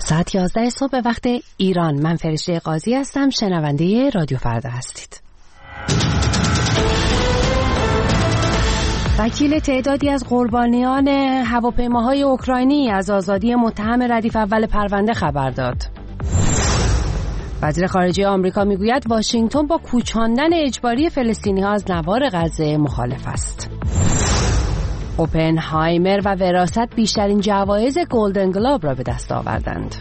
ساعت 11 صبح به وقت ایران. من فرشته قاضی هستم. شنونده رادیو فردا هستید. وکیل تعدادی از قربانیان هواپیماهای اوکراینی از آزادی متهم ردیف اول پرونده خبر داد. وزیر خارجه آمریکا میگوید واشنگتن با کوچاندن اجباری فلسطینی‌ها از نوار غزه مخالف است. اوپنهایمر و وراثت بیشترین جوایز گلدن گلوب را به دست آوردند.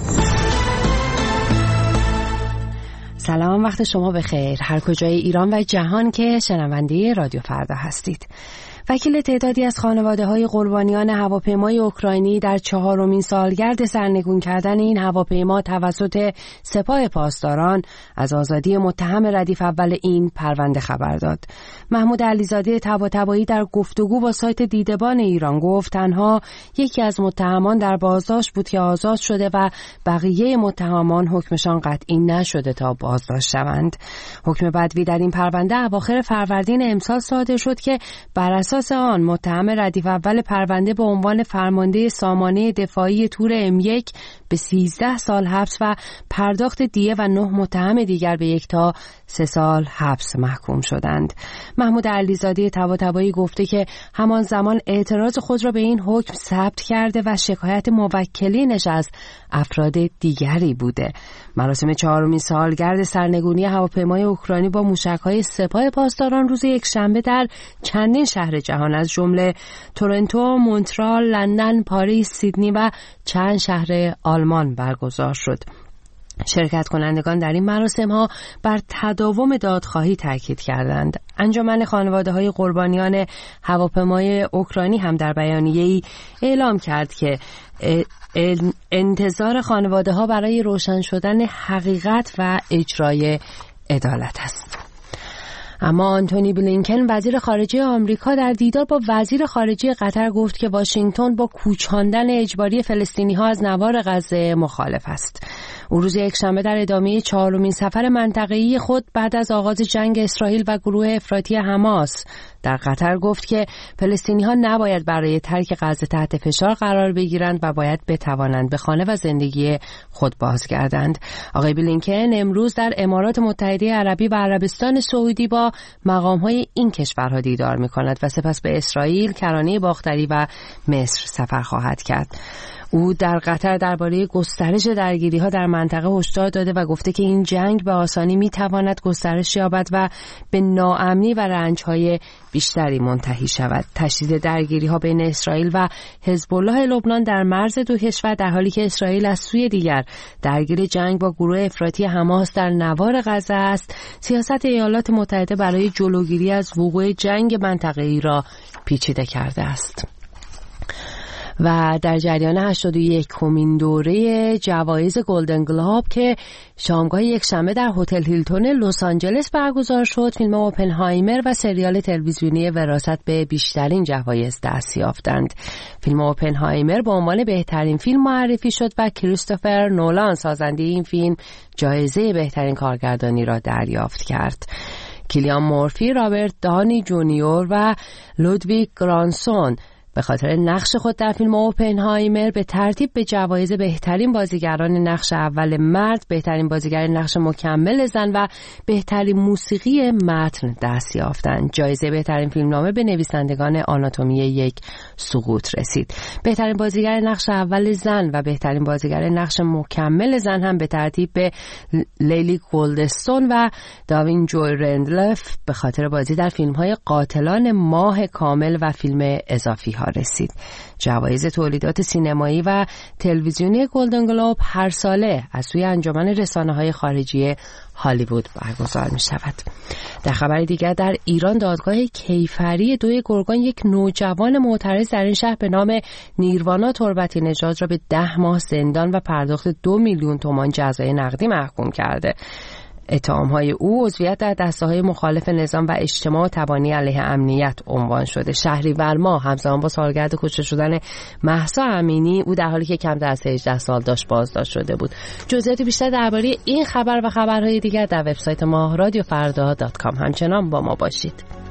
سلام، وقت شما بخیر هر کجای ایران و جهان که شنونده رادیو فردا هستید. وکیل تعدادی از خانواده‌های قربانیان هواپیمای اوکراینی در 4مین سالگرد سرنگون کردن این هواپیما توسط سپاه پاسداران از آزادی متهم ردیف اول این پرونده خبر داد. محمود علیزاده طباطبایی در گفتگو با سایت دیدبان ایران گفت تنها یکی از متهمان در بازداشت بود که آزاد شده و بقیه متهمان حکمشان قطعی نشده تا بازداشت شوند. حکم بدوی در این پرونده اواخر فروردین امسال صادر شد که بر اساس آن متهم ردیف اول پرونده به عنوان فرمانده سامانه دفاعی تور M1 به 13 سال حبس و پرداخت دیه و 9 متهم دیگر به 1 تا 3 سال حبس محکوم شدند. محمود علیزاده طباطبایی گفته که همان زمان اعتراض خود را به این حکم ثبت کرده و شکایت موکلینش از افراد دیگری بوده. مراسم 4مین سالگرد سرنگونی هواپیمای اوکراینی با موشک‌های سپاه پاسداران روز یکشنبه در چندین شهر جهان از جمله تورنتو، مونترال، لندن، پاریس، سیدنی و چند شهر آلمان برگزار شد. شرکت کنندگان در این مراسم‌ها بر تداوم دادخواهی تاکید کردند. انجمن خانواده‌های قربانیان هواپیمای اوکراینی هم در بیانیه‌ای اعلام کرد که انتظار خانواده‌ها برای روشن شدن حقیقت و اجرای عدالت است. اما آنتونی بلینکن وزیر خارجه آمریکا در دیدار با وزیر خارجه قطر گفت که واشنگتن با کوچاندن اجباری فلسطینی‌ها از نوار غزه مخالف است. او روز یکشنبه در ادامه 4مین سفر منطقه‌ای خود بعد از آغاز جنگ اسرائیل و گروه افراطی حماس در قطر گفت که فلسطینی‌ها نباید برای ترک غزه تحت فشار قرار بگیرند و باید بتوانند به خانه و زندگی خود بازگردند. آقای بلینکن امروز در امارات متحده عربی و عربستان سعودی با مقام‌های این کشورها دیدار می‌کند و سپس به اسرائیل، کرانه باختری و مصر سفر خواهد کرد. او در قطر درباره گسترش درگیری‌ها در منطقه هشدار داده و گفته که این جنگ به آسانی می‌تواند گسترش یابد و به ناامنی و رنج‌های بیشتری منتهی شود. تشدید درگیری‌ها بین اسرائیل و حزب الله لبنان در مرز دو کشور در حالی که اسرائیل از سوی دیگر درگیر جنگ با گروه افراطی حماس در نوار غزه است، سیاست ایالات متحده برای جلوگیری از وقوع جنگ منطقه‌ای را پیچیده کرده است. و در جریان 81مین دوره جوایز گلدن گلوب که شامگاه یکشنبه در هتل هیلتون لس آنجلس برگزار شد، فیلم اوپنهایمر و سریال تلویزیونی وراثت به بیشترین جوایز دست یافتند. فیلم اوپنهایمر به عنوان بهترین فیلم معرفی شد و کریستوفر نولان سازنده این فیلم جایزه بهترین کارگردانی را دریافت کرد. کیلیان مورفی، رابرت دانی جونیور و لودویگ گرانسون به خاطر نقش خود در فیلم اوپنهایمر به ترتیب به جوایز بهترین بازیگران نقش اول مرد، بهترین بازیگر نقش مکمل زن و بهترین موسیقی متن دست یافتند. جایزه بهترین فیلمنامه به نویسندگان آناتومی یک سقوط رسید. بهترین بازیگر نقش اول زن و بهترین بازیگر نقش مکمل زن هم به ترتیب به لیلی گولدستون و داوین جوی رندلف به خاطر بازی در فیلم‌های قاتلان ماه کامل و فیلم اضافی ها رسید. جوایز تولیدات سینمایی و تلویزیونی گلدن گلوب هر ساله از سوی انجمن رسانه‌های خارجی هالیوود برگزار می شود. در خبر دیگر در ایران دادگاه کیفری دوی گرگان یک نوجوان معترض در این شهر به نام نیروانا تربتی نژاد را به 10 ماه زندان و پرداخت 2 میلیون تومان جزای نقدی محکوم کرده. اتهام‌های او عضویت در دسته‌های مخالف نظام و اجتماع تبانی علیه امنیت عنوان شده. شهریور ماه همزمان با سالگرد کشته شدن مهسا امینی او در حالی که کمتر از 18 سال داشت بازداشت شده بود. جزئیات بیشتر درباره این خبر و خبرهای دیگر در وبسایت ما رادیوفردا.com. همچنان با ما باشید.